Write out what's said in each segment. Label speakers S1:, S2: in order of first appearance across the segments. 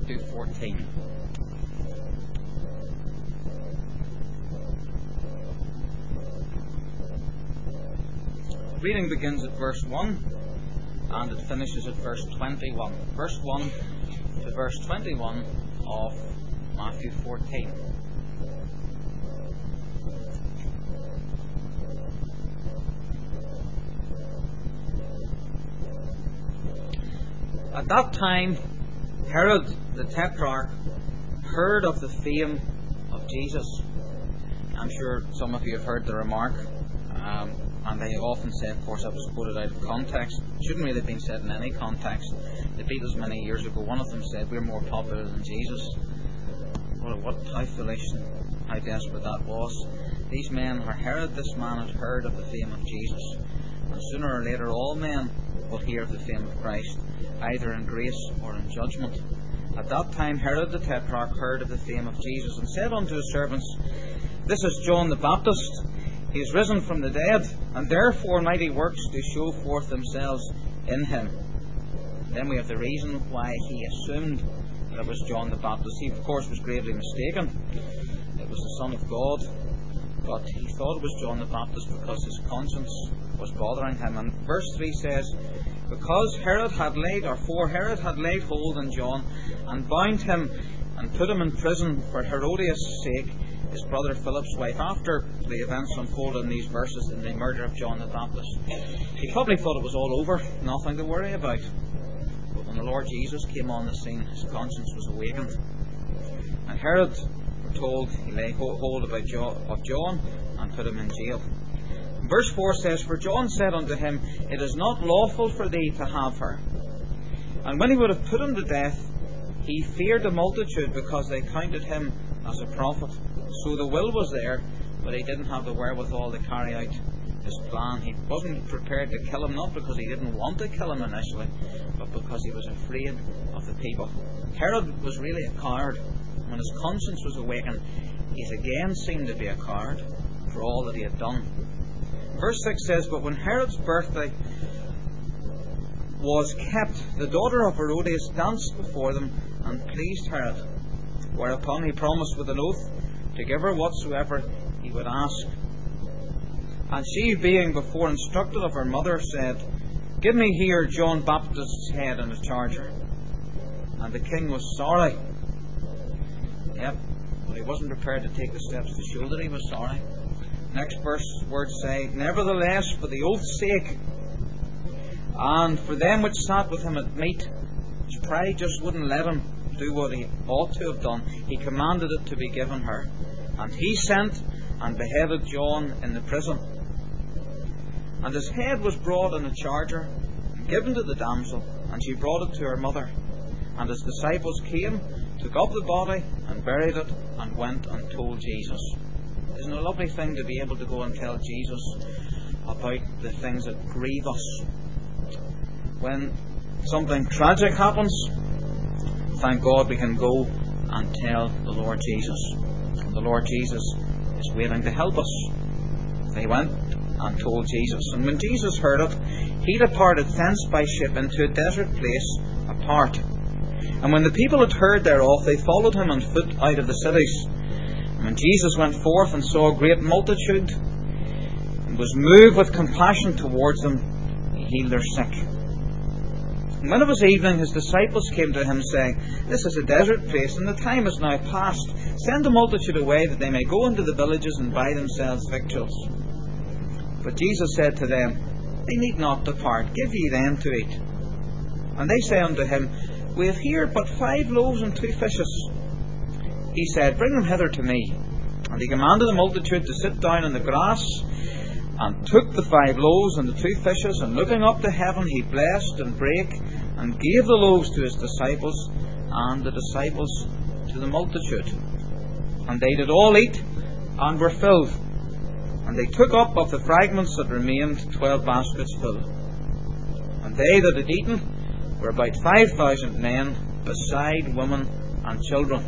S1: Matthew 14. Reading begins at verse 1 and it finishes at verse 21. Verse 1 to verse 21 of Matthew 14. At that time, Herod the Tetrarch heard of the fame of Jesus. I'm sure some of you have heard the remark, and they often say, of course, that was quoted out of context. It shouldn't really have been said in any context. The Beatles many years ago, one of them said, "We're more popular than Jesus." How foolish and how desperate that was. These men, or Herod, this man, had heard of the fame of Jesus. And sooner or later, all men will hear of the fame of Christ, either in grace or in judgment. At that time Herod the Tetrarch heard of the fame of Jesus, and said unto his servants, "This is John the Baptist. He is risen from the dead, and therefore mighty works do show forth themselves in him." Then we have the reason why he assumed that it was John the Baptist. He, of course, was gravely mistaken. It was the Son of God, but he thought it was John the Baptist because his conscience was bothering him. And verse 3 says, "Because Herod had laid hold on John, and bound him, and put him in prison for Herodias' sake, his brother Philip's wife." After the events unfolded in these verses in the murder of John the Baptist, he probably thought it was all over, nothing to worry about. But when the Lord Jesus came on the scene, his conscience was awakened. And Herod, we're told, he laid hold of John and put him in jail. Verse 4 says, "For John said unto him, It is not lawful for thee to have her. And when he would have put him to death, he feared the multitude, because they counted him as a prophet." So the will was there, but he didn't have the wherewithal to carry out his plan. He wasn't prepared to kill him, not because he didn't want to kill him initially, but because he was afraid of the people. Herod was really a coward. When his conscience was awakened, he's again seemed to be a coward for all that he had done. Verse 6 says, "But when Herod's birthday was kept, the daughter of Herodias danced before them, and pleased Herod. Whereupon he promised with an oath to give her whatsoever he would ask. And she, being before instructed of her mother, said, Give me here John Baptist's head and a charger. And the king was sorry." Yep, but he wasn't prepared to take the steps to show that he was sorry. Next verse words say, "Nevertheless, for the oath's sake, and for them which sat with him at meat," his pride just wouldn't let him do what he ought to have done, "he commanded it to be given her. And he sent and beheaded John in the prison. And his head was brought in a charger, and given to the damsel, and she brought it to her mother. And his disciples came, took up the body, and buried it, and went and told Jesus." Isn't it a lovely thing to be able to go and tell Jesus about the things that grieve us? When something tragic happens, thank God we can go and tell the Lord Jesus. And the Lord Jesus is waiting to help us. They went and told Jesus. And when Jesus heard it, he departed thence by ship into a desert place apart. And when the people had heard thereof, they followed him on foot out of the cities. And when Jesus went forth and saw a great multitude, and was moved with compassion towards them, he healed their sick. And when it was evening, his disciples came to him, saying, This is a desert place, and the time is now past. Send the multitude away, that they may go into the villages and buy themselves victuals. But Jesus said to them, They need not depart, give ye them to eat. And they say unto him, We have here but 5 loaves and 2 fishes. He said, Bring them hither to me. And he commanded the multitude to sit down on the grass, and took the 5 loaves and the 2 fishes, and looking up to heaven, he blessed and brake, and gave the loaves to his disciples, and the disciples to the multitude. And they did all eat, and were filled. And they took up of the fragments that remained 12 baskets full. And they that had eaten were about 5,000 men, beside women and children.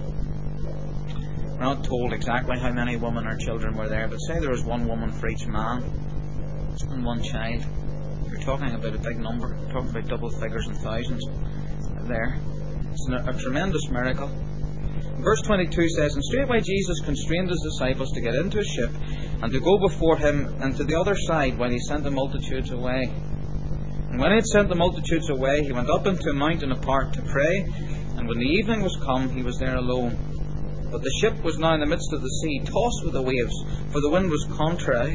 S1: We're not told exactly how many women or children were there, but say there was 1 woman for each man and 1 child. You're talking about a big number. You're talking about double figures and thousands there. It's a tremendous miracle. Verse 22 says, "And straightway Jesus constrained his disciples to get into a ship and to go before him into the other side while he sent the multitudes away. And when he had sent the multitudes away, he went up into a mountain apart to pray, and when the evening was come, he was there alone. But the ship was now in the midst of the sea, tossed with the waves, for the wind was contrary."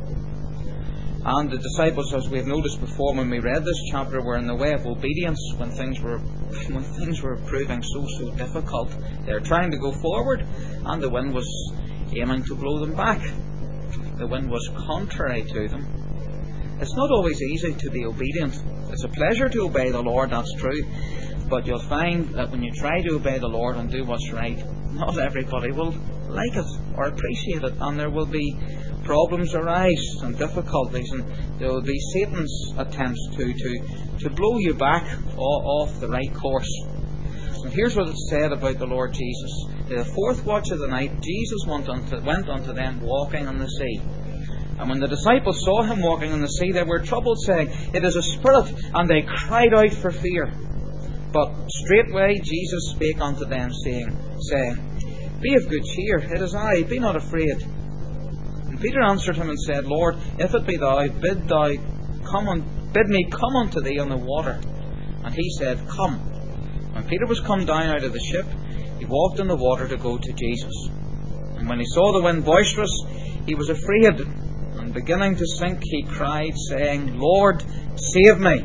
S1: And the disciples, as we have noticed before when we read this chapter, were in the way of obedience when things were proving so difficult. They were trying to go forward, and the wind was aiming to blow them back. The wind was contrary to them. It's not always easy to be obedient. It's a pleasure to obey the Lord, that's true. But you'll find that when you try to obey the Lord and do what's right, not everybody will like it or appreciate it, and there will be problems arise and difficulties, and there will be Satan's attempts to blow you back off the right course. And here's what it's said about the Lord Jesus. The fourth watch of the night, Jesus went unto them walking on the sea. And when the disciples saw him walking on the sea, they were troubled, saying, "It is a spirit," and they cried out for fear. But straightway Jesus spake unto them, saying, "Be of good cheer, it is I, be not afraid." And Peter answered him and said, "Lord, if it be thou, bid me come unto thee on the water." And he said, "Come." When Peter was come down out of the ship, he walked in the water to go to Jesus. And when he saw the wind boisterous, he was afraid, and beginning to sink, he cried, saying, "Lord, save me."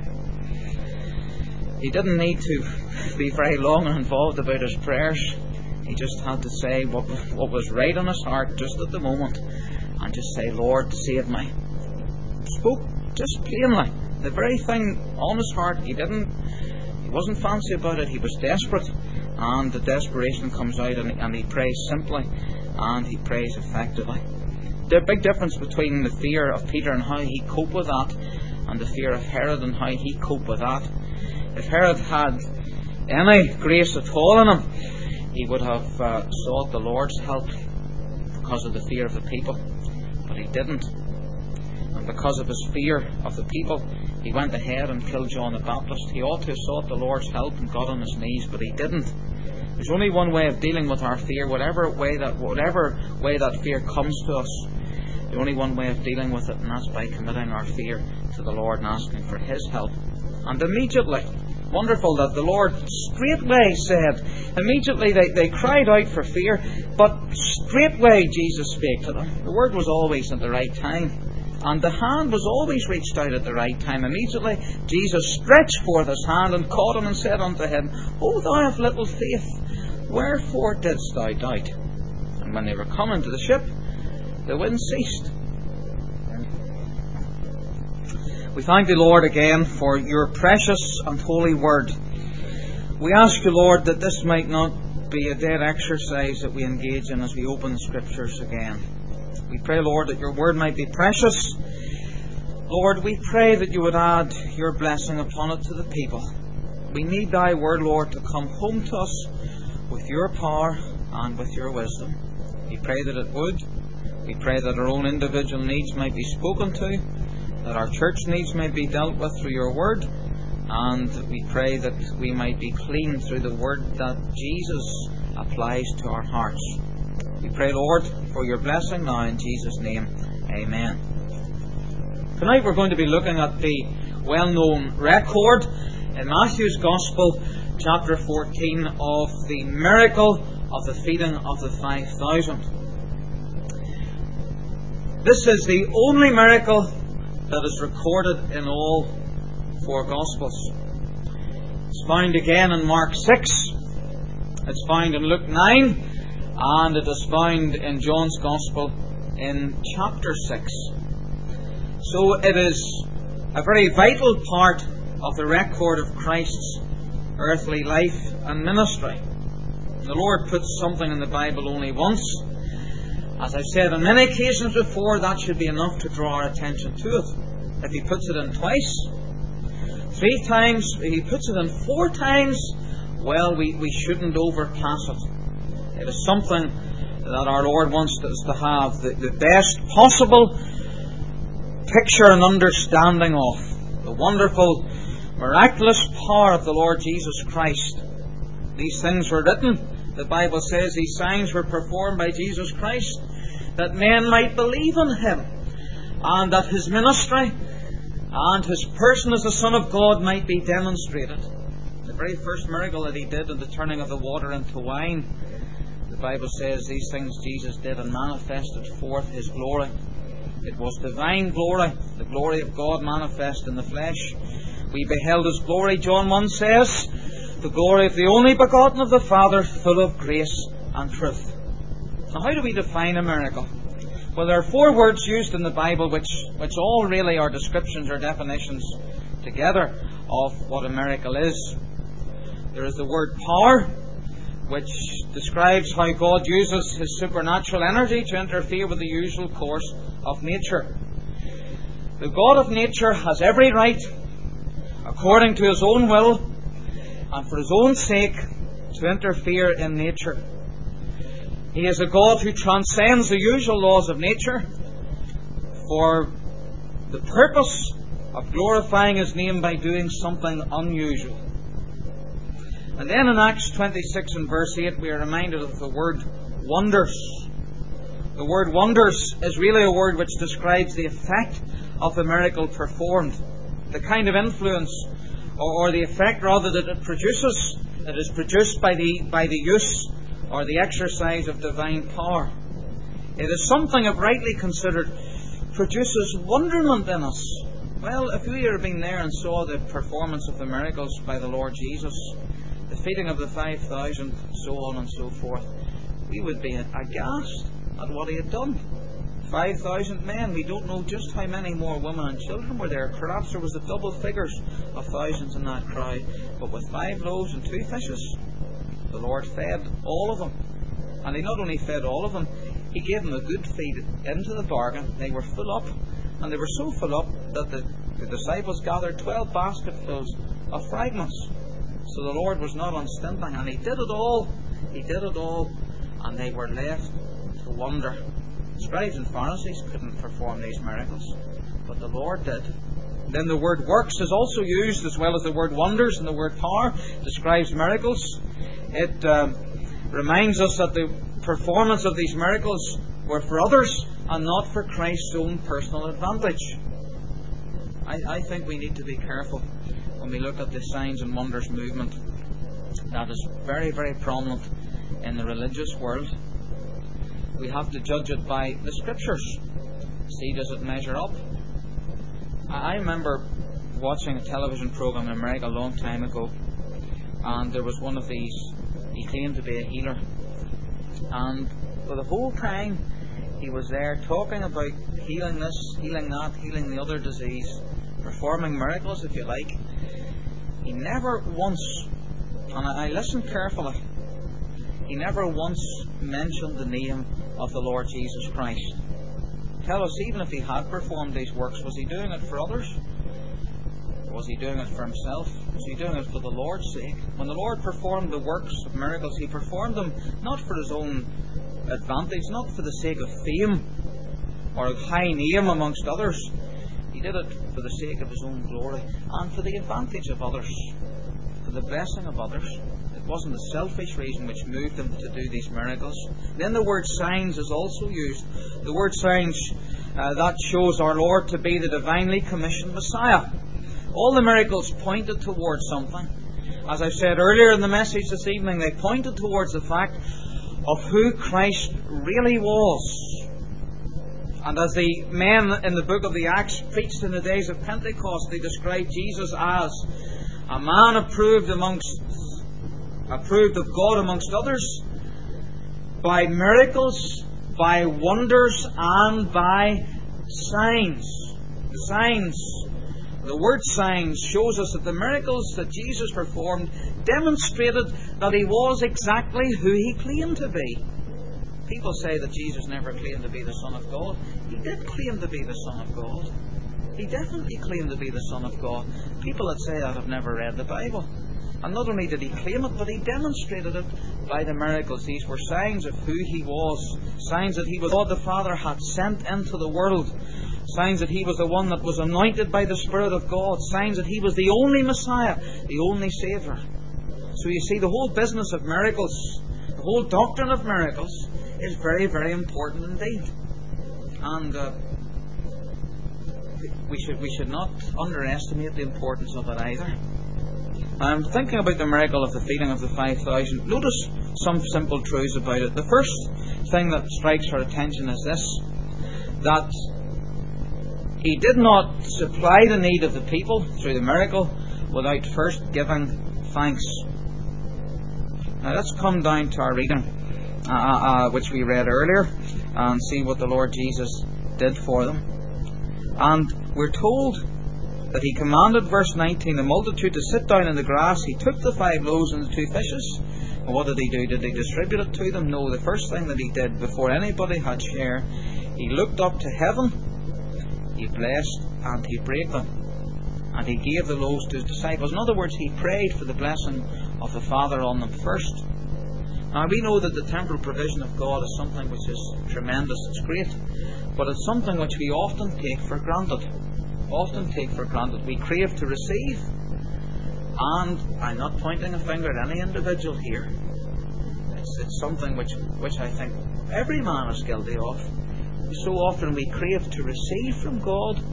S1: He didn't need to be very long and involved about his prayers. He just had to say what was right on his heart just at the moment, and just say, "Lord, save me." He spoke just plainly the very thing on his heart. He wasn't fancy about it. He was desperate, and the desperation comes out, and he prays simply, and he prays effectively. There's a big difference between the fear of Peter and how he coped with that, and the fear of Herod and how he coped with that. If Herod had any grace at all in him, he would have sought the Lord's help because of the fear of the people. But he didn't. And because of his fear of the people, he went ahead and killed John the Baptist. He ought to have sought the Lord's help and got on his knees, but he didn't. There's only one way of dealing with our fear, whatever way that fear comes to us. The only one way of dealing with it, and that's by committing our fear to the Lord and asking for his help. And immediately, wonderful that the Lord straightway said, immediately they cried out for fear, but straightway Jesus spake to them. The word was always at the right time, and the hand was always reached out at the right time. Immediately Jesus stretched forth his hand and caught him and said unto him, "O thou of little faith, wherefore didst thou doubt?" And when they were come into the ship, the wind ceased. We thank the Lord again for your precious and holy word. We ask you, Lord, that this might not be a dead exercise that we engage in as we open the Scriptures again. We pray, Lord, that your word might be precious. Lord, we pray that you would add your blessing upon it to the people. We need thy word, Lord, to come home to us with your power and with your wisdom. We pray that it would. We pray that our own individual needs might be spoken to, that our church needs might be dealt with through your word, and we pray that we might be clean through the word that Jesus applies to our hearts. We pray, Lord, for your blessing now in Jesus' name. Amen. Tonight we're going to be looking at the well-known record in Matthew's Gospel, chapter 14, of the miracle of the feeding of the 5,000. This is the only miracle that is recorded in all four Gospels. It's found again in Mark 6, it's found in Luke 9, and it is found in John's Gospel in chapter 6. So it is a very vital part of the record of Christ's earthly life and ministry. The Lord puts something in the Bible only once. As I've said on many occasions before, that should be enough to draw our attention to it. If he puts it in twice, 3 times, if he puts it in 4 times, well, we shouldn't overpass it. It is something that our Lord wants us to have the best possible picture and understanding of. The wonderful, miraculous power of the Lord Jesus Christ These things were written, the Bible says these signs were performed by Jesus Christ, that men might believe in Him, and that His ministry and His person as the Son of God might be demonstrated. The very first miracle that He did in the turning of the water into wine, the Bible says these things Jesus did and manifested forth His glory. It was divine glory, the glory of God manifest in the flesh. We beheld His glory, John 1 says, the glory of the only begotten of the Father, full of grace and truth. Now, how do we define a miracle? Well, there are 4 words used in the Bible which all really are descriptions or definitions together of what a miracle is. There is the word power, which describes how God uses His supernatural energy to interfere with the usual course of nature. The God of nature has every right, according to His own will and for His own sake, to interfere in nature. He is a God who transcends the usual laws of nature for the purpose of glorifying His name by doing something unusual. And then in Acts 26 and verse 8 we are reminded of the word wonders. The word wonders is really a word which describes the effect of the miracle performed, the kind of influence or the effect rather that it produces, that is produced by the use or the exercise of divine power. It is something, if rightly considered, produces wonderment in us. Well, if we had been there and saw the performance of the miracles by the Lord Jesus, the feeding of the 5,000, so on and so forth, we would be aghast at what He had done. 5,000 men, we don't know just how many more women and children were there. Perhaps there was the double figures of thousands in that crowd. But with 5 loaves and 2 fishes, the Lord fed all of them. And He not only fed all of them, He gave them a good feed into the bargain. They were full up, and they were so full up that the disciples gathered 12 basketfuls of fragments. So the Lord was not unstinting, and He did it all. He did it all, and they were left to wonder. Scribes and Pharisees couldn't perform these miracles, but the Lord did. Then the word works is also used, as well as the word wonders, and the word power describes miracles. It reminds us that the performance of these miracles were for others and not for Christ's own personal advantage. I think we need to be careful when we look at the signs and wonders movement that is very, very prominent in the religious world. We have to judge it by the Scriptures. See, does it measure up? I remember watching a television program in America a long time ago, and there was one of these. He claimed to be a healer, and for the whole time he was there talking about healing this, healing that, healing the other disease, performing miracles, if you like. He never once, and I listened carefully, he never once mentioned the name of the Lord Jesus Christ. Tell us, even if He had performed these works, was He doing it for others? Was He doing it for Himself? Was He doing it for the Lord's sake? When the Lord performed the works of miracles, He performed them not for His own advantage, not for the sake of fame or of high name amongst others. He did it for the sake of His own glory and for the advantage of others, for the blessing of others. It wasn't a selfish reason which moved Him to do these miracles. Then the word signs is also used. The word signs, that shows our Lord to be the divinely commissioned Messiah. All the miracles pointed towards something. As I said earlier in the message this evening, they pointed towards the fact of who Christ really was. And as the men in the book of the Acts preached in the days of Pentecost, they described Jesus as a man approved of God amongst others, by miracles, by wonders, and by signs. Signs. The word signs shows us that the miracles that Jesus performed demonstrated that He was exactly who He claimed to be. People say that Jesus never claimed to be the Son of God. He did claim to be the Son of God. He definitely claimed to be the Son of God. People that say that have never read the Bible. And not only did He claim it, but He demonstrated it by the miracles. These were signs of who He was. Signs that He was God the Father had sent into the world. Signs that He was the one that was anointed by the Spirit of God. Signs that He was the only Messiah, the only Saviour. So you see, the whole business of miracles, the whole doctrine of miracles, is very, very important indeed. And we should not underestimate the importance of it either. I'm thinking about the miracle of the feeding of the 5,000. Notice some simple truths about it. The first thing that strikes our attention is this, that He did not supply the need of the people through the miracle without first giving thanks. Now let's come down to our reading, which we read earlier, and see what the Lord Jesus did for them. And we're told that He commanded, verse 19, the multitude to sit down in the grass. He took the 5 loaves and the 2 fishes. And what did He do? Did He distribute it to them? No. The first thing that He did, before anybody had share, He looked up to heaven, He blessed, and He brake them. And He gave the loaves to His disciples. In other words, He prayed for the blessing of the Father on them first. Now we know that the temporal provision of God is something which is tremendous, it's great, but it's something which we often take for granted. We crave to receive, and I'm not pointing a finger at any individual here. It's something which I think every man is guilty of. So often we crave to receive from God,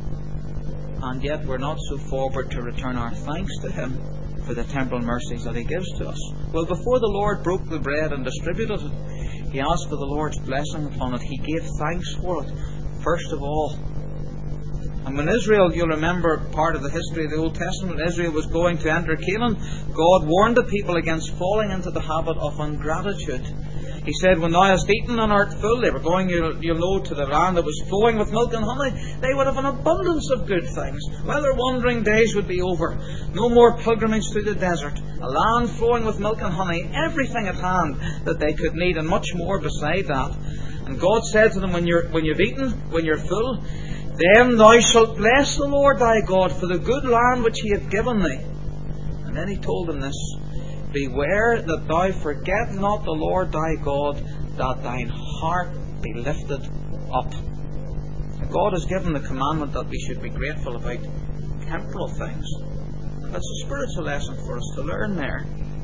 S1: and yet we're not so forward to return our thanks to Him for the temporal mercies that He gives to us. Well, before the Lord broke the bread and distributed it, He asked for the Lord's blessing upon it. He gave thanks for it, first of all. And when Israel, you'll remember part of the history of the Old Testament, when Israel was going to enter Canaan, God warned the people against falling into the habit of ingratitude. He said, when thou hast eaten and art full, they were going, you'll know, to the land that was flowing with milk and honey. They would have an abundance of good things. Well, their wandering days would be over. No more pilgrimage through the desert. A land flowing with milk and honey, everything at hand that they could need, and much more beside that. And God said to them, when you've eaten, when you're full, then thou shalt bless the Lord thy God for the good land which He hath given thee. And then He told them this, beware that thou forget not the Lord thy God, that thine heart be lifted up. And God has given the commandment that we should be grateful about temporal things. And that's a spiritual lesson for us to learn there.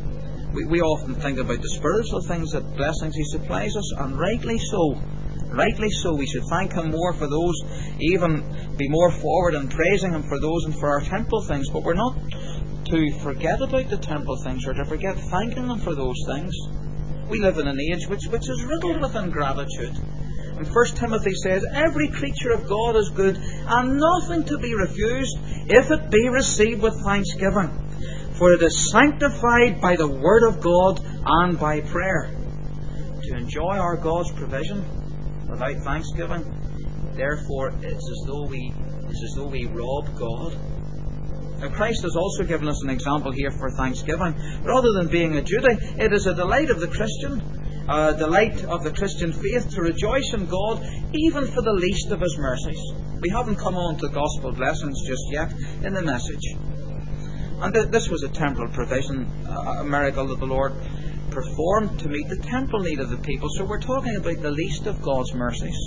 S1: We often think about the spiritual things, that blessings He supplies us, and rightly so. Rightly so, we should thank Him more for those, even be more forward in praising Him for those and for our temporal things. But we're not to forget about the temporal things, or to forget thanking Him for those things. We live in an age which is riddled with ingratitude. And 1 Timothy says, every creature of God is good, and nothing to be refused, if it be received with thanksgiving. For it is sanctified by the word of God and by prayer. To enjoy our God's provision without thanksgiving, therefore, it's as though we rob God. Now, Christ has also given us an example here for thanksgiving. Rather than being a duty, it is a delight of the Christian, a delight of the Christian faith to rejoice in God, even for the least of His mercies. We haven't come on to gospel blessings just yet in the message. And this was a temporal provision, a miracle that the Lord performed to meet the temporal need of the people. So we're talking about the least of God's mercies.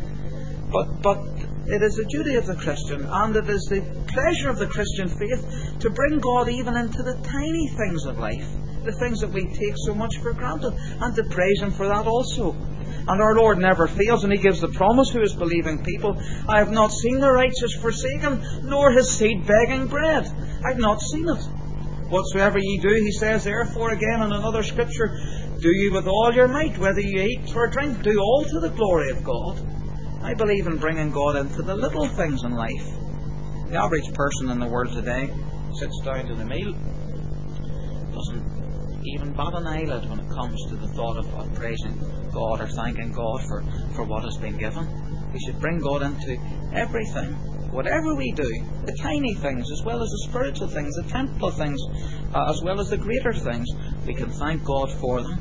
S1: But it is a duty of the Christian, and it is the pleasure of the Christian faith to bring God even into the tiny things of life, the things that we take so much for granted, and to praise Him for that also. And our Lord never fails, and He gives the promise to His believing people, I have not seen the righteous forsaken, nor his seed begging bread. I've not seen it. Whatsoever ye do, He says, therefore again in another scripture, do ye with all your might, whether ye eat or drink, do all to the glory of God. I believe in bringing God into the little things in life. The average person in the world today sits down to the meal, doesn't even bat an eyelid when it comes to the thought of praising God or thanking God for what has been given. We should bring God into everything. Whatever we do, the tiny things as well as the spiritual things, the temporal things as well as the greater things, we can thank God for them.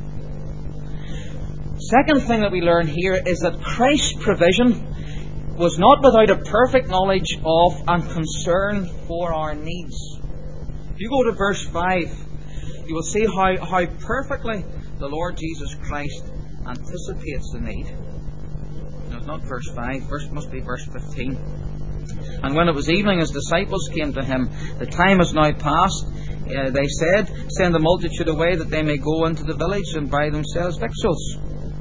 S1: Second thing that we learn here is that Christ's provision was not without a perfect knowledge of and concern for our needs. If you go to verse 5, you will see how perfectly the Lord Jesus Christ anticipates the need. No, it's not verse 5, must be verse 15. And when it was evening, His disciples came to Him. The time is now past. they said, "Send the multitude away that they may go into the village and buy themselves victuals."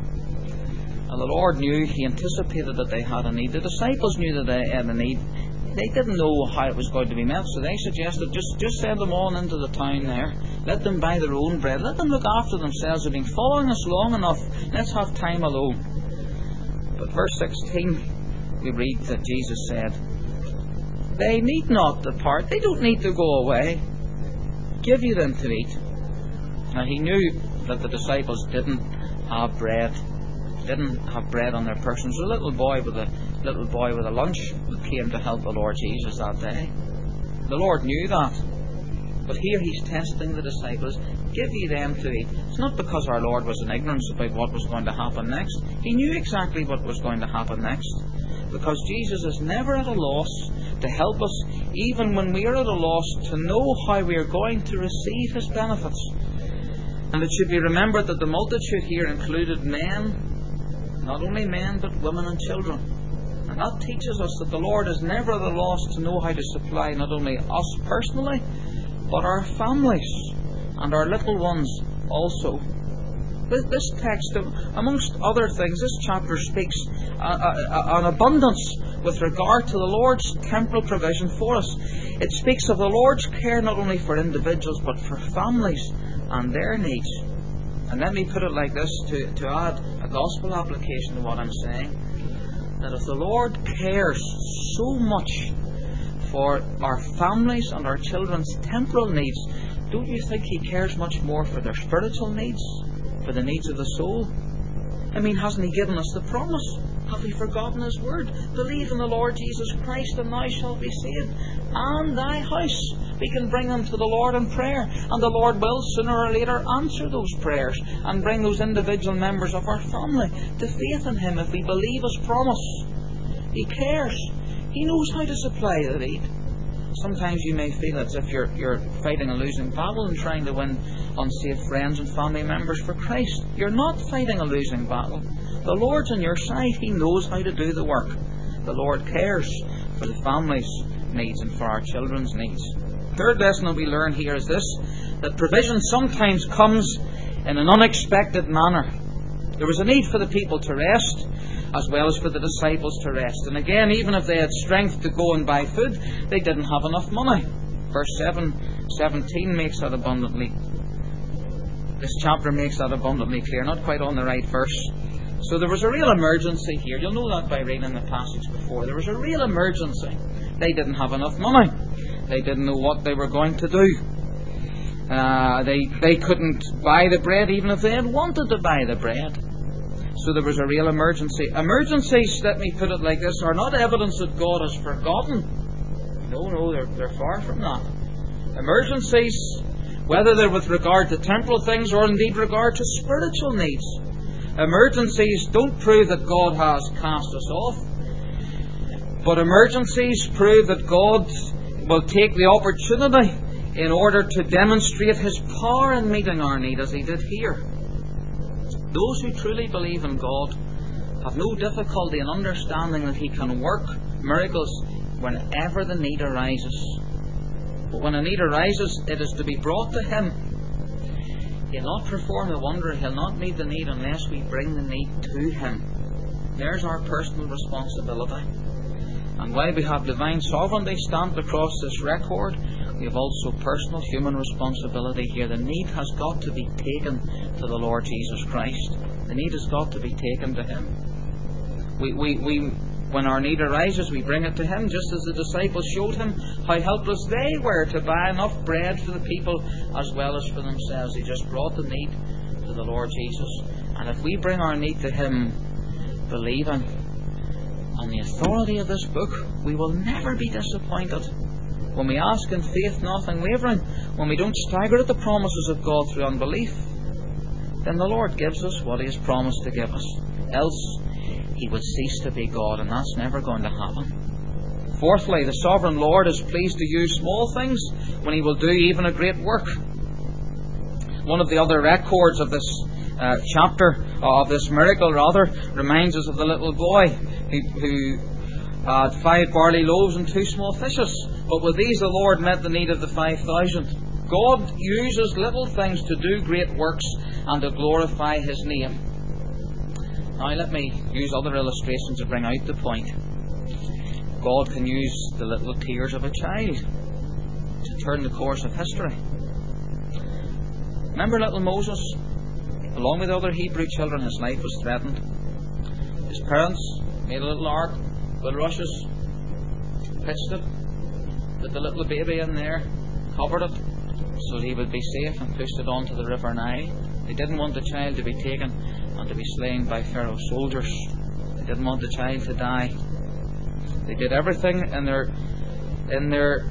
S1: And the Lord knew, He anticipated that they had a need. The disciples knew that they had a need. They didn't know how it was going to be met, so they suggested, just send them on into the town there. Let them buy their own bread. Let them look after themselves. They've been following us long enough. Let's have time alone. But verse 16, we read that Jesus said, "They need not depart. They don't need to go away. Give you them to eat." Now He knew that the disciples didn't have bread on their persons. A little boy with a lunch came to help the Lord Jesus that day. The Lord knew that. But here He's testing the disciples. Give ye them to eat. It's not because our Lord was in ignorance about what was going to happen next. He knew exactly what was going to happen next. Because Jesus is never at a loss to help us, even when we are at a loss, to know how we are going to receive His benefits. And it should be remembered that the multitude here included men, not only men, but women and children. And that teaches us that the Lord is never at a loss to know how to supply not only us personally, but our families and our little ones also. This text, amongst other things, this chapter speaks an abundance with regard to the Lord's temporal provision for us. It speaks of the Lord's care not only for individuals, but for families and their needs. And let me put it like this, to add a gospel application to what I'm saying, that if the Lord cares so much for our families and our children's temporal needs, don't you think He cares much more for their spiritual needs, for the needs of the soul? I mean, hasn't He given us the promise? Have we forgotten His word? Believe in the Lord Jesus Christ and thou shalt be saved, and thy house. We can bring them to the Lord in prayer, and the Lord will sooner or later answer those prayers and bring those individual members of our family to faith in Him if we believe His promise. He cares. He knows how to supply the need. Sometimes you may feel as if you're fighting a losing battle and trying to win unsafe friends and family members for Christ. You're not fighting a losing battle. The Lord's on your side. He knows how to do the work. The Lord cares for the family's needs and for our children's needs. Third lesson that we learn here is this, that provision sometimes comes in an unexpected manner. There was a need for the people to rest, as well as for the disciples to rest. And again, even if they had strength to go and buy food, they didn't have enough money. Verse 17 makes that abundantly. This chapter makes that abundantly clear, not quite on the right verse. So there was a real emergency here. You'll know that by reading the passage before. There was a real emergency. They didn't have enough money. They didn't know what they were going to do. They couldn't buy the bread even if they had wanted to buy the bread. So there was a real emergency. Emergencies, let me put it like this, are not evidence that God has forgotten. No, they're far from that. Emergencies, whether they're with regard to temporal things or indeed regard to spiritual needs, emergencies don't prove that God has cast us off. But emergencies prove that God will take the opportunity in order to demonstrate His power in meeting our need, as He did here. Those who truly believe in God have no difficulty in understanding that He can work miracles whenever the need arises. But when a need arises, it is to be brought to Him. He'll not perform the wonder, He'll not meet the need unless we bring the need to Him. There's our personal responsibility. And while we have divine sovereignty stamped across this record, we have also personal human responsibility here. The need has got to be taken to the Lord Jesus Christ. The need has got to be taken to Him. When our need arises, we bring it to Him, just as the disciples showed Him how helpless they were to buy enough bread for the people as well as for themselves. They just brought the need to the Lord Jesus. And if we bring our need to Him, believing on the authority of this book, we will never be disappointed. When we ask in faith, nothing wavering, when we don't stagger at the promises of God through unbelief, then the Lord gives us what He has promised to give us. Else, He would cease to be God, and that's never going to happen. Fourthly, the sovereign Lord is pleased to use small things when He will do even a great work. One of the other records of this chapter, of this miracle rather, reminds us of the little boy who had 5 barley loaves and 2 small fishes. But with these the Lord met the need of the 5,000. God uses little things to do great works and to glorify His name. Now let me use other illustrations to bring out the point. God can use the little tears of a child to turn the course of history. Remember little Moses? Along with other Hebrew children, his life was threatened. His parents made a little ark, bulrushes, pitched it, put the little baby in there, covered it so he would be safe, and pushed it onto the River Nile. They didn't want the child to be taken and to be slain by Pharaoh's soldiers. They didn't want the child to die. They did everything in their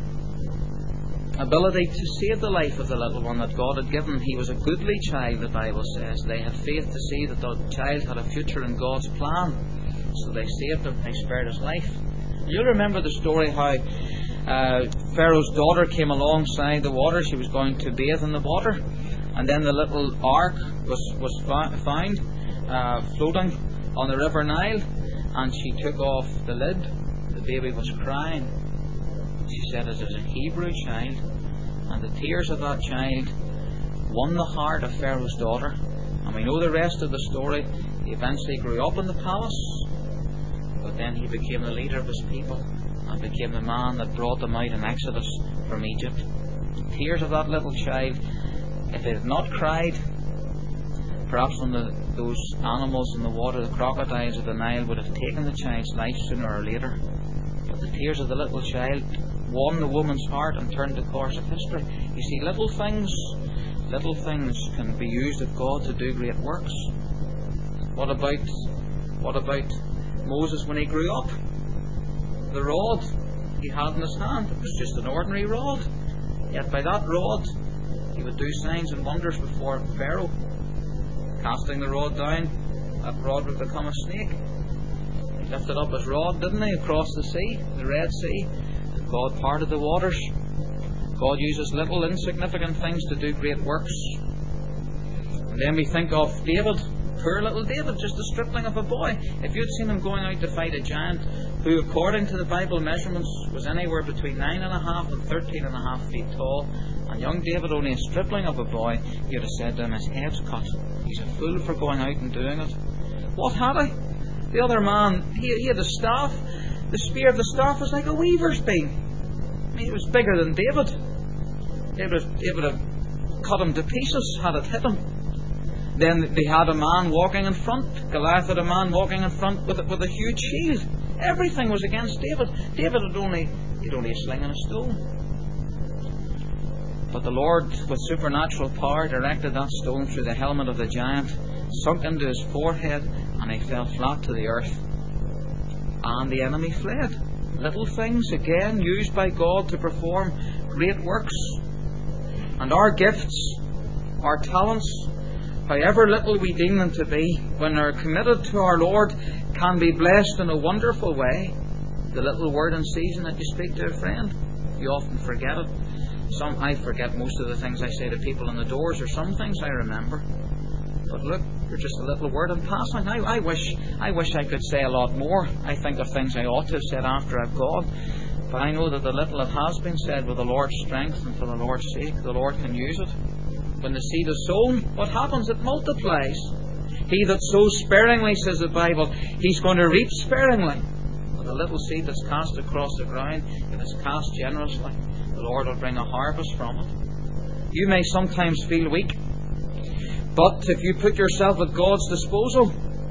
S1: ability to save the life of the little one that God had given. He was a goodly child, the Bible says. They had faith to see that the child had a future in God's plan. So they saved him. They spared his life. You'll remember the story how Pharaoh's daughter came alongside the water. She was going to bathe in the water. And then the little ark was found floating on the River Nile. And she took off the lid. The baby was crying. She said it was a Hebrew child. And the tears of that child won the heart of Pharaoh's daughter. And we know the rest of the story. He eventually grew up in the palace. But then he became the leader of his people and became the man that brought them out in Exodus from Egypt. The tears of that little child, if they had not cried, perhaps when those animals in the water, the crocodiles of the Nile, would have taken the child's life sooner or later. But the tears of the little child won the woman's heart and turned the course of history. You see, little things can be used of God to do great works. What about Moses when he grew up? The rod he had in his hand, it was just an ordinary rod. Yet by that rod he would do signs and wonders before Pharaoh. Casting the rod down, that rod would become a snake. He lifted up his rod, didn't he, across the sea, the Red Sea. God parted the waters. God uses little insignificant things to do great works. And then we think of David. Poor little David, just a stripling of a boy. If you'd seen him going out to fight a giant who, according to the Bible measurements, was anywhere between 9.5 and 13.5 feet tall, and young David, only a stripling of a boy, you'd have said to him, his head's cut. He's a fool for going out and doing it. What had he? The other man, he had a staff. The spear of the staff was like a weaver's beam. I mean, it was bigger than David. It would have cut him to pieces had it hit him. Then they had a man walking in front. Goliath had a man walking in front with a huge shield. Everything was against David. David had only a sling and a stone. But the Lord, with supernatural power, directed that stone through the helmet of the giant, sunk into his forehead, and he fell flat to the earth. And the enemy fled. Little things, again, used by God to perform great works. And our gifts, our talents, however little we deem them to be, when they're committed to our Lord, can be blessed in a wonderful way. The little word in season that you speak to a friend, you often forget it. I forget most of the things I say to people in the doors, or some things I remember. But look, they're just a little word in passing. I wish I could say a lot more. I think of things I ought to have said after I've gone. But I know that the little that has been said with the Lord's strength and for the Lord's sake, the Lord can use it. When the seed is sown, what happens? It multiplies. He that sows sparingly, says the Bible, he's going to reap sparingly. But the little seed that's cast across the ground, if it's cast generously, the Lord will bring a harvest from it. You may sometimes feel weak, but if you put yourself at God's disposal,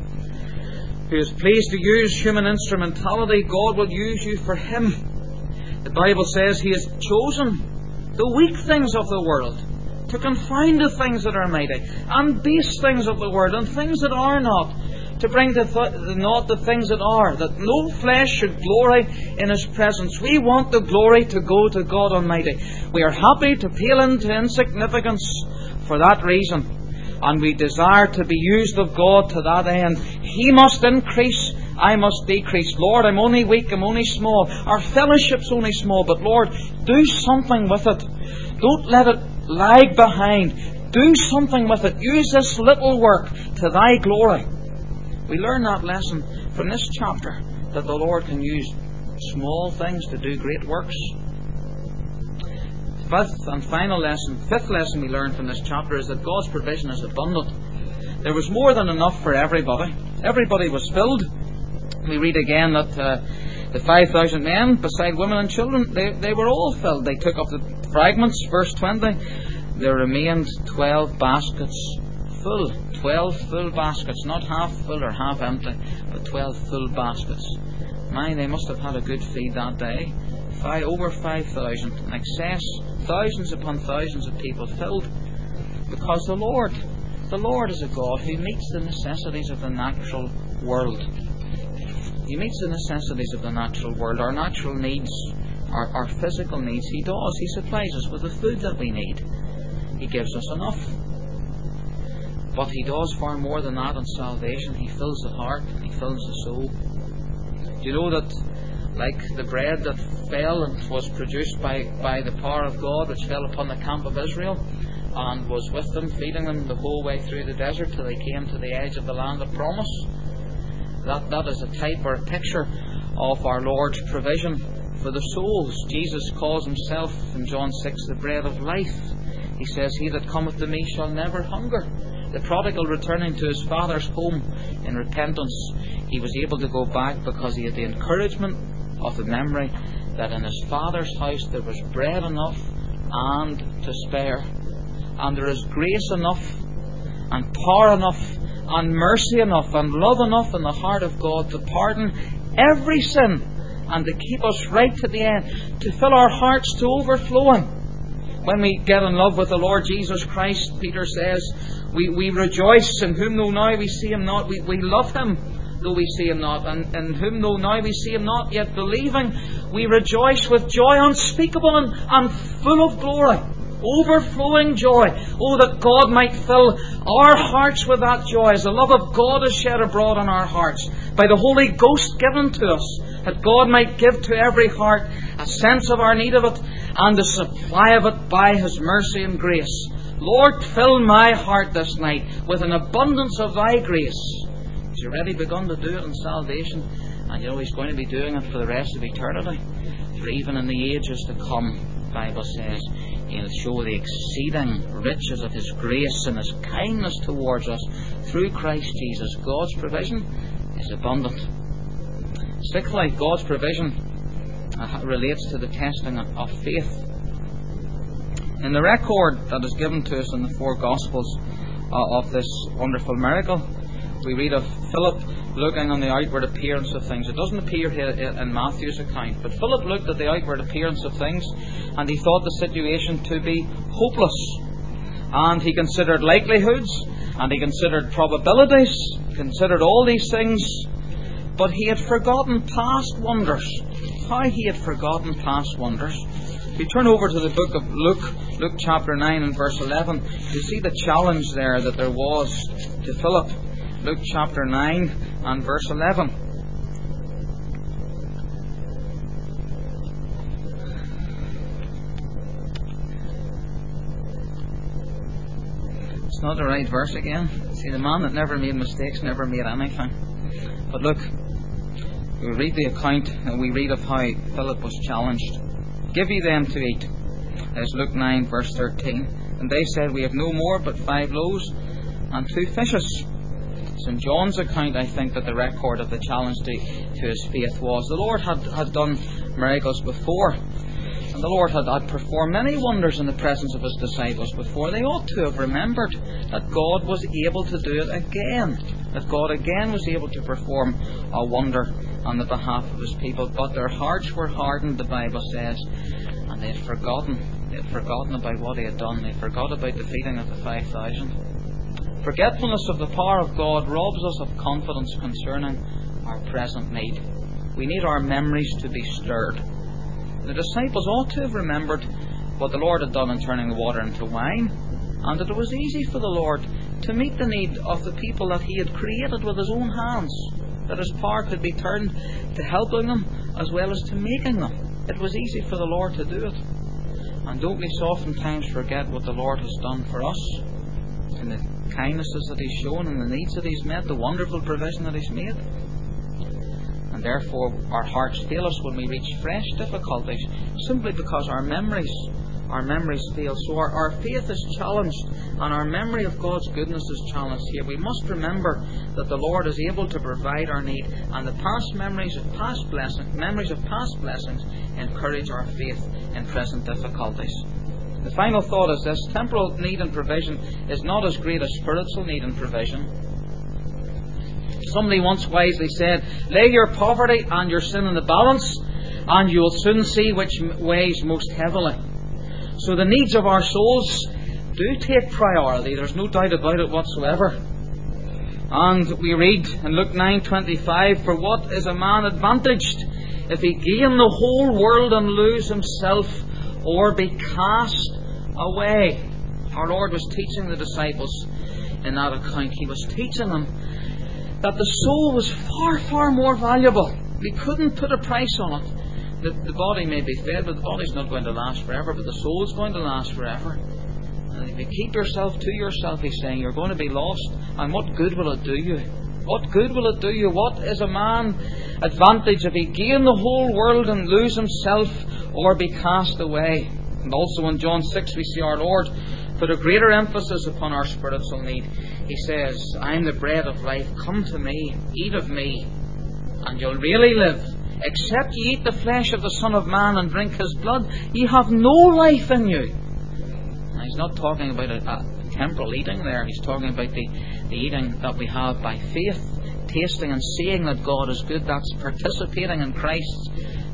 S1: who is pleased to use human instrumentality, God will use you for Him. The Bible says He has chosen the weak things of the world to confound the things that are mighty, and base things of the world, and things that are not, to bring to naught the things that are, that no flesh should glory in His presence. We want the glory to go to God Almighty. We are happy to pale into insignificance for that reason, and we desire to be used of God to that end. He must increase, I must decrease. Lord, I'm only weak, I'm only small. Our fellowship's only small, but Lord, do something with it. Don't let it lag behind. Do something with it. Use this little work to Thy glory. We learn that lesson from this chapter, that the Lord can use small things to do great works. fifth and final lesson, fifth lesson we learn from this chapter is that God's provision is abundant. There was more than enough for everybody. Everybody was filled. We read again that the 5,000 men, beside women and children, they were all filled. They took up the fragments, verse 20. There remained 12 baskets full. 12 full baskets, not half full or half empty, but 12 full baskets. My, they must have had a good feed that day. Over 5,000, in excess, thousands upon thousands of people filled. Because the Lord is a God who meets the necessities of the natural world. He meets the necessities of the natural world, our natural needs, our physical needs. He does. He supplies us with the food that we need. He gives us enough. But He does far more than that in salvation. He fills the heart, He fills the soul. Do you know that, like the bread that fell and was produced by the power of God, which fell upon the camp of Israel and was with them, feeding them the whole way through the desert till they came to the edge of the land of promise? That is a type or a picture of our Lord's provision for the souls. Jesus calls Himself in John 6 the bread of life. He says, "He that cometh to me shall never hunger." The prodigal returning to his father's home in repentance, he was able to go back because he had the encouragement of the memory that in his father's house there was bread enough and to spare. And there is grace enough and power enough and mercy enough and love enough in the heart of God to pardon every sin and to keep us right to the end, to fill our hearts to overflowing. When we get in love with the Lord Jesus Christ, Peter says, we rejoice in whom though now we see Him not. We love Him though we see Him not. And in whom though now we see Him not, yet believing, we rejoice with joy unspeakable and full of glory. Overflowing joy. Oh, that God might fill our hearts with that joy as the love of God is shed abroad in our hearts by the Holy Ghost given to us, that God might give to every heart a sense of our need of it and the supply of it by His mercy and grace. Lord, fill my heart this night with an abundance of Thy grace. He's already begun to do it in salvation, and you know He's going to be doing it for the rest of eternity. For even in the ages to come, the Bible says, He'll show the exceeding riches of His grace and His kindness towards us through Christ Jesus. God's provision is abundant. Sixthly, God's provision relates to the testing of faith. In the record that is given to us in the four Gospels of this wonderful miracle, we read of Philip looking on the outward appearance of things. It doesn't appear here in Matthew's account, but Philip looked at the outward appearance of things and he thought the situation to be hopeless. And he considered likelihoods and he considered probabilities, considered all these things, but he had forgotten past wonders. How he had forgotten past wonders. If you turn over to the book of Luke chapter 9 and verse 11, you see the challenge there that there was to Philip. Luke chapter 9 and verse 11. It's not the right verse again. See, the man that never made mistakes never made anything. But look, we read the account and we read of how Philip was challenged. Give ye them to eat. There's Luke 9 verse 13. And they said, we have no more but 5 loaves and 2 fishes. It's in John's account, I think, that the record of the challenge to his faith was. The Lord had done miracles before. And the Lord had performed many wonders in the presence of His disciples before. They ought to have remembered that God was able to do it again. That God again was able to perform a wonder on the behalf of His people. But their hearts were hardened, the Bible says, and they had forgotten. They had forgotten about what He had done. They forgot about the feeding of the 5,000. Forgetfulness of the power of God robs us of confidence concerning our present need. We need our memories to be stirred. The disciples ought to have remembered what the Lord had done in turning the water into wine, and that it was easy for the Lord to meet the need of the people that He had created with His own hands, that His power could be turned to helping them as well as to making them. It was easy for the Lord to do it. And don't we oftentimes forget what the Lord has done for us, and the kindnesses that He's shown, and the needs that He's met, the wonderful provision that He's made. And therefore our hearts fail us when we reach fresh difficulties, simply because our memories our memories fail. So our faith is challenged, and our memory of God's goodness is challenged here. We must remember that the Lord is able to provide our need, and the past memories of past blessings encourage our faith in present difficulties. The final thought is this: temporal need and provision is not as great as spiritual need and provision. Somebody once wisely said, lay your poverty and your sin in the balance, and you will soon see which weighs most heavily. So the needs of our souls do take priority. There's no doubt about it whatsoever. And we read in Luke 9:25, for what is a man advantaged if he gain the whole world and lose himself, or be cast away? Our Lord was teaching the disciples in that account. He was teaching them that the soul was far, far more valuable. We couldn't put a price on it. The body may be fed, but the body's not going to last forever, but the soul is going to last forever. And if you keep yourself to yourself, he's saying, you're going to be lost. And what good will it do you? What good will it do you? What is a man advantage if he gain the whole world and lose himself, or be cast away? And also in John 6 we see our Lord put a greater emphasis upon our spiritual need. He says, I am the bread of life. Come to me, eat of me, and you'll really live. Except ye eat the flesh of the Son of Man and drink his blood, ye have no life in you. Now, he's not talking about a temporal eating there. He's talking about the eating that we have by faith, tasting and seeing that God is good. That's participating in Christ's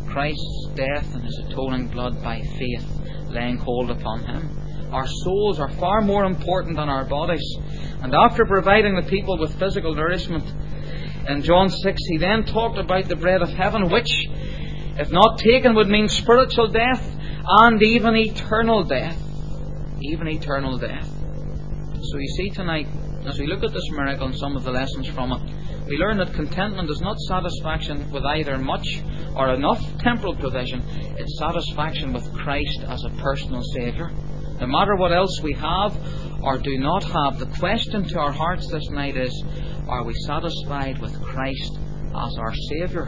S1: death and his atoning blood by faith, laying hold upon him. Our souls are far more important than our bodies. And after providing the people with physical nourishment, in John 6 he then talked about the bread of heaven, which, if not taken, would mean spiritual death and even eternal death. Even eternal death. So you see tonight, as we look at this miracle and some of the lessons from it, we learn that contentment is not satisfaction with either much or enough temporal provision. It's satisfaction with Christ as a personal Saviour. No matter what else we have or do not have, the question to our hearts this night is, are we satisfied with Christ as our Saviour?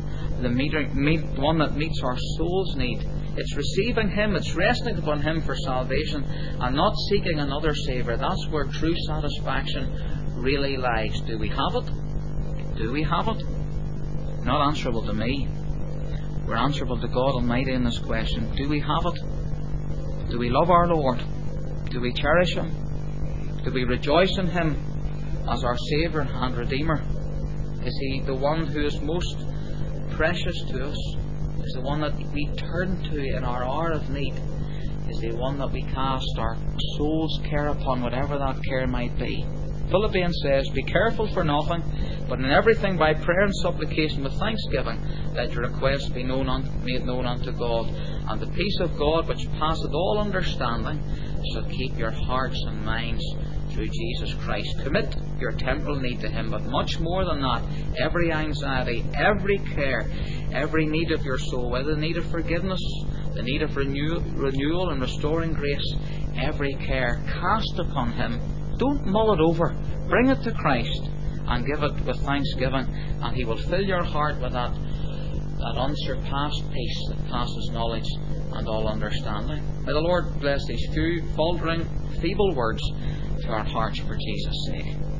S1: The one that meets our soul's need. It's receiving Him, it's resting upon Him for salvation, and not seeking another Saviour. That's where true satisfaction really lies. Do we have it? Do we have it? Not answerable to me. We're answerable to God Almighty in this question. Do we have it? Do we love our Lord? Do we cherish Him? Do we rejoice in Him as our Saviour and Redeemer? Is He the one who is most precious to us? Is the one that we turn to in our hour of need? Is the one that we cast our soul's care upon, whatever that care might be? Philippians says, be careful for nothing, but in everything by prayer and supplication with thanksgiving, let your requests be made known unto God. And the peace of God, which passeth all understanding, shall keep your hearts and minds through Jesus Christ. Commit your temporal need to Him, but much more than that, every anxiety, every care, every need of your soul, whether the need of forgiveness, the need of renewal and restoring grace, every care, cast upon Him. Don't mull it over. Bring it to Christ and give it with thanksgiving, and He will fill your heart with that unsurpassed peace that passes knowledge and all understanding. May the Lord bless these few faltering, feeble words to our hearts for Jesus' sake.